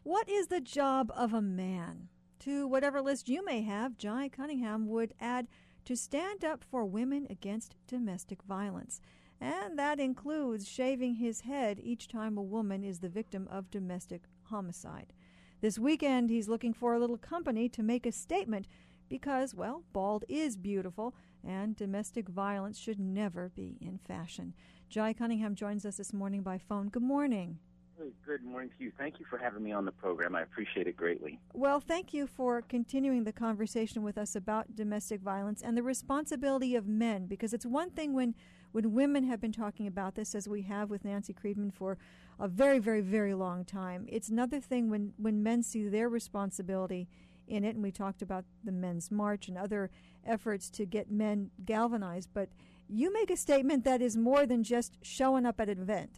What is the job of a man? To whatever list you may have, Jai Cunningham would add to stand up for women against domestic violence. And that includes shaving his head each time a woman is the victim of domestic homicide. This weekend, he's looking for a little company to make a statement because, well, bald is beautiful, and domestic violence should never be in fashion. Jai Cunningham joins us this morning by phone. Good morning. Good morning to you. Thank you for having me on the program. I appreciate it greatly. Well, thank you for continuing the conversation with us about domestic violence and the responsibility of men, because it's one thing when women have been talking about this, as we have with Nancy Kriegman for a very, very, very long time. It's another thing when men see their responsibility in it, and we talked about the Men's March and other efforts to get men galvanized. But you make a statement that is more than just showing up at an event.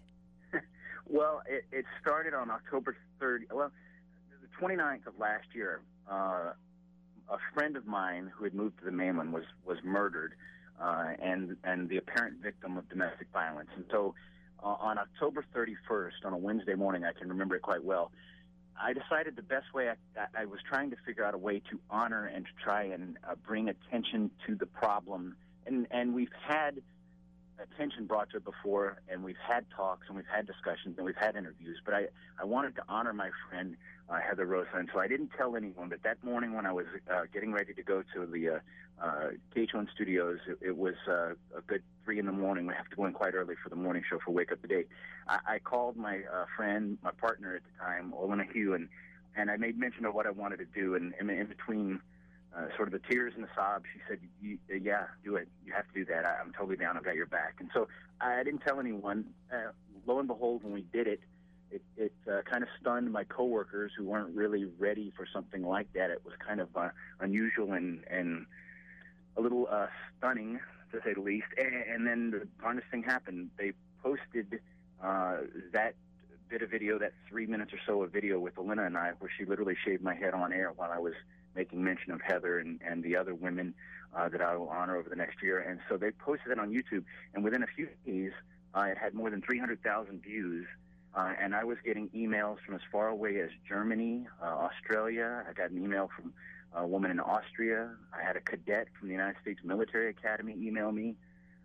Well, it started on October 30th. Well, the 29th of last year, a friend of mine who had moved to the mainland was murdered, and the apparent victim of domestic violence. And so on October 31st, on a Wednesday morning, I can remember it quite well, I decided the best way I was trying to figure out a way to honor and to try and bring attention to the problem. And we've had attention brought to it before, and we've had talks, and we've had discussions, and we've had interviews, but I wanted to honor my friend Heather Rosa, and so I didn't tell anyone. But that morning when I was getting ready to go to the KHON studios, it was a good 3 in the morning. We have to go in quite early for the morning show for Wake Up Today. I called my friend, my partner at the time, Olena Hugh, and I made mention of what I wanted to do, and in between sort of the tears and the sobs, she said, yeah, do it. You have to do that. I'm totally down. I've got your back. And so I didn't tell anyone. Lo and behold, when we did it, it kind of stunned my coworkers who weren't really ready for something like that. It was kind of unusual and a little stunning, to say the least. And then the darndest thing happened. They posted that bit of video, that 3 minutes or so of video with Olena and I, where she literally shaved my head on air while I was making mention of Heather and the other women that I will honor over the next year. And so they posted it on YouTube, and within a few days, it had more than 300,000 views, and I was getting emails from as far away as Germany, Australia. I got an email from a woman in Austria. I had a cadet from the United States Military Academy email me.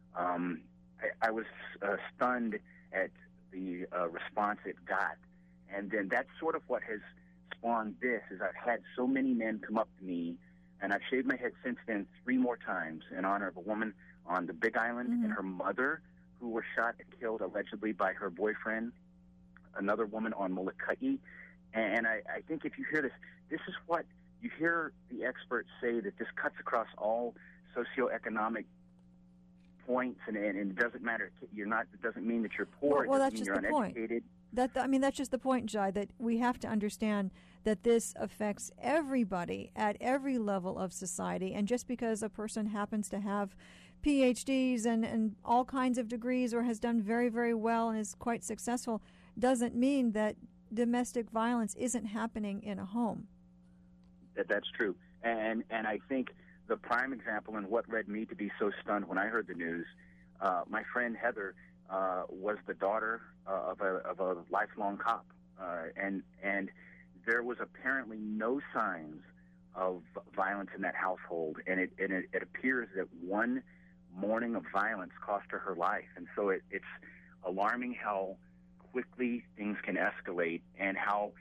I was stunned at the response it got. And then that's sort of what has spawned this, is I've had so many men come up to me, and I've shaved my head since then 3 more times in honor of a woman on the Big Island and her mother, who were shot and killed allegedly by her boyfriend, another woman on Molokai. And I think if you hear this is what you hear the experts say, that this cuts across all socioeconomic points, and it doesn't matter. It doesn't mean that you're poor. Well, it doesn't mean you're uneducated. That's just the point, Jai, that we have to understand that this affects everybody at every level of society. And just because a person happens to have PhDs and all kinds of degrees, or has done very, very well and is quite successful, doesn't mean that domestic violence isn't happening in a home. That's true. And I think the prime example, and what led me to be so stunned when I heard the news, my friend Heather was the daughter of a lifelong cop, and there was apparently no signs of violence in that household, and it appears that one morning of violence cost her life. And so it's alarming how quickly things can escalate, and how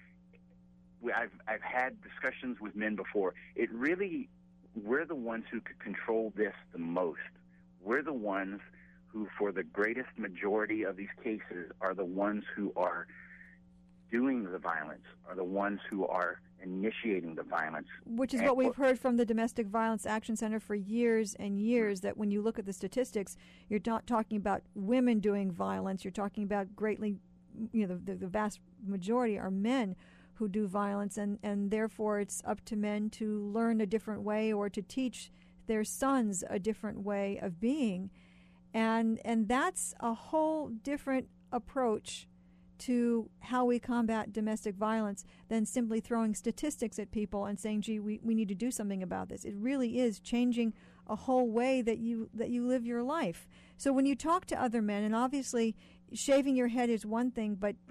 I've had discussions with men before. We're the ones who could control this the most. We're the ones who, for the greatest majority of these cases, are the ones who are doing the violence, are the ones who are initiating the violence. Which is what we've heard from the Domestic Violence Action Center for years and years, that when you look at the statistics, you're not talking about women doing violence, you're talking about greatly, the vast majority are men who do violence, and therefore it's up to men to learn a different way, or to teach their sons a different way of being. And that's a whole different approach to how we combat domestic violence than simply throwing statistics at people and saying, gee, we need to do something about this. It really is changing a whole way that you live your life. So when you talk to other men, and obviously shaving your head is one thing, but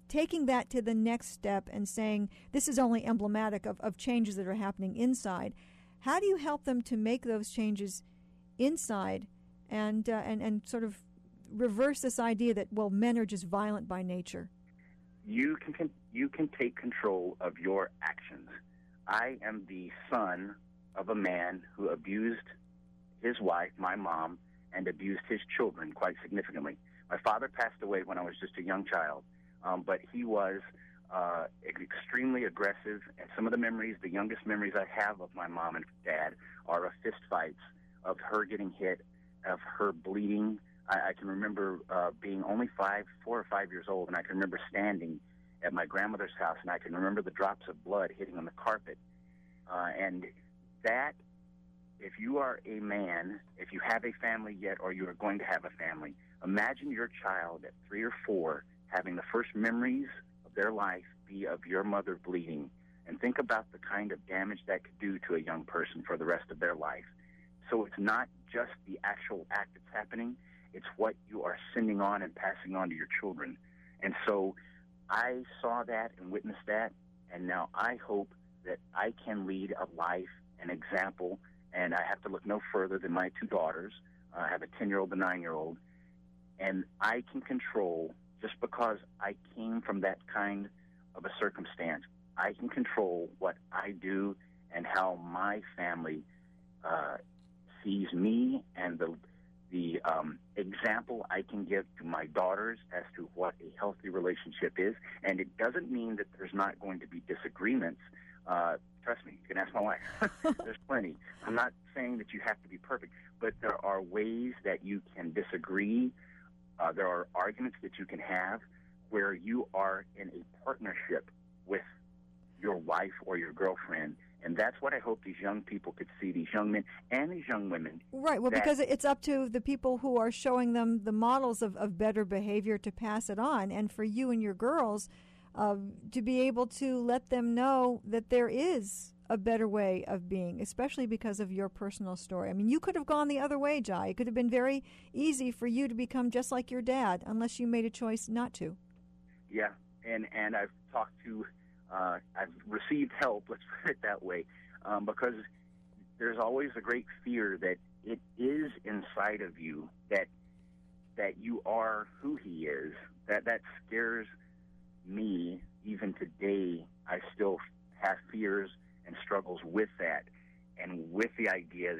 taking that to the next step and saying this is only emblematic of changes that are happening inside, how do you help them to make those changes inside and sort of reverse this idea that, well, men are just violent by nature? You can take control of your actions. I am the son of a man who abused his wife, my mom, and abused his children quite significantly. My father passed away when I was just a young child, but he was extremely aggressive, and some of the memories, the youngest memories I have of my mom and dad, are of fist fights, of her getting hit, of her bleeding. I can remember being only 4 or 5 years old, and I can remember standing at my grandmother's house, and I can remember the drops of blood hitting on the carpet. And that, if you are a man, if you have a family yet, or you are going to have a family, imagine your child at 3 or 4 having the first memories of their life be of your mother bleeding, and think about the kind of damage that could do to a young person for the rest of their life. So it's not just the actual act that's happening, it's what you are sending on and passing on to your children. And so I saw that and witnessed that, and now I hope that I can lead a life, an example, and I have to look no further than my 2 daughters. I have a 10-year-old and a 9-year-old, and I can control, just because I came from that kind of a circumstance, I can control what I do and how my family sees me, and the example I can give to my daughters as to what a healthy relationship is. And it doesn't mean that there's not going to be disagreements. Trust me, you can ask my wife. There's plenty. I'm not saying that you have to be perfect, but there are ways that you can disagree. There are arguments that you can have where you are in a partnership with your wife or your girlfriend. And that's what I hope these young people could see, these young men and these young women. Right. Well, because it's up to the people who are showing them the models of better behavior to pass it on. And for you and your girls to be able to let them know that there is a better way of being, especially because of your personal story. I mean, you could have gone the other way, Jai. It could have been very easy for you to become just like your dad, unless you made a choice not to. Yeah. And I've talked to... I've received help, let's put it that way, because there's always a great fear that it is inside of you, that you are who he is. That scares me. Even today, I still have fears and struggles with that, and with the idea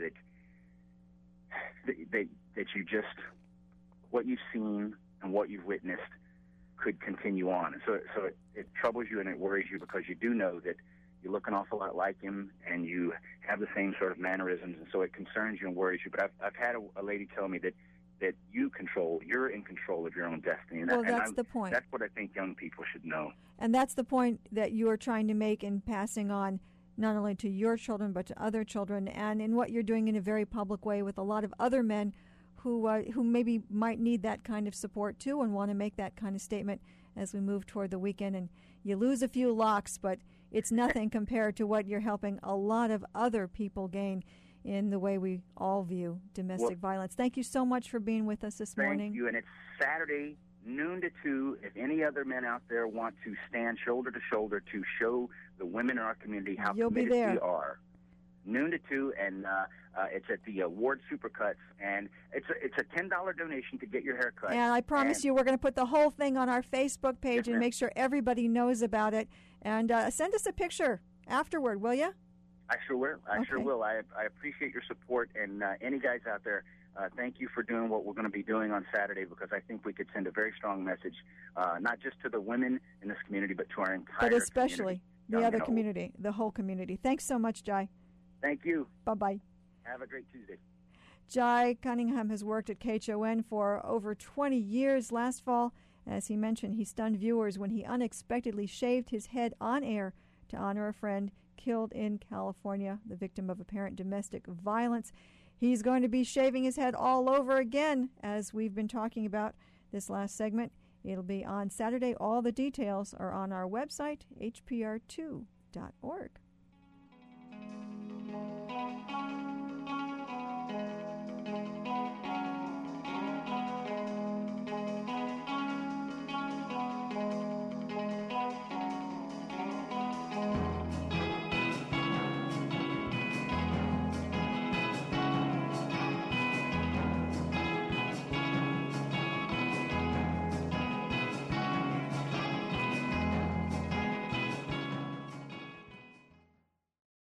that you just, what you've seen and what you've witnessed could continue on. So it troubles you and it worries you, because you do know that you look an awful lot like him and you have the same sort of mannerisms, and so it concerns you and worries you. But I've had a lady tell me that you're in control of your own destiny. Well, that's the point. That's what I think young people should know. And that's the point that you are trying to make in passing on not only to your children but to other children, and in what you're doing in a very public way with a lot of other men who maybe might need that kind of support too, and want to make that kind of statement as we move toward the weekend. And you lose a few locks, but it's nothing compared to what you're helping a lot of other people gain in the way we all view domestic violence. Thank you so much for being with us this morning. Thank you, and it's Saturday, noon to 2. If any other men out there want to stand shoulder to shoulder to show the women in our community how committed we are, noon to 2, and it's at the Ward Supercuts, and it's a $10 donation to get your hair cut. And I promise you, we're going to put the whole thing on our Facebook page and make sure everybody knows about it. And send us a picture afterward, will you? I sure will. I sure will. I appreciate your support, and any guys out there, thank you for doing what we're going to be doing on Saturday, because I think we could send a very strong message, not just to the women in this community, but to our entire community. But especially the other community, the whole community. Thanks so much, Jai. Thank you. Bye-bye. Have a great Tuesday. Jai Cunningham has worked at KHON for over 20 years. Last fall, as he mentioned, he stunned viewers when he unexpectedly shaved his head on air to honor a friend killed in California, the victim of apparent domestic violence. He's going to be shaving his head all over again, as we've been talking about this last segment. It'll be on Saturday. All the details are on our website, hpr2.org.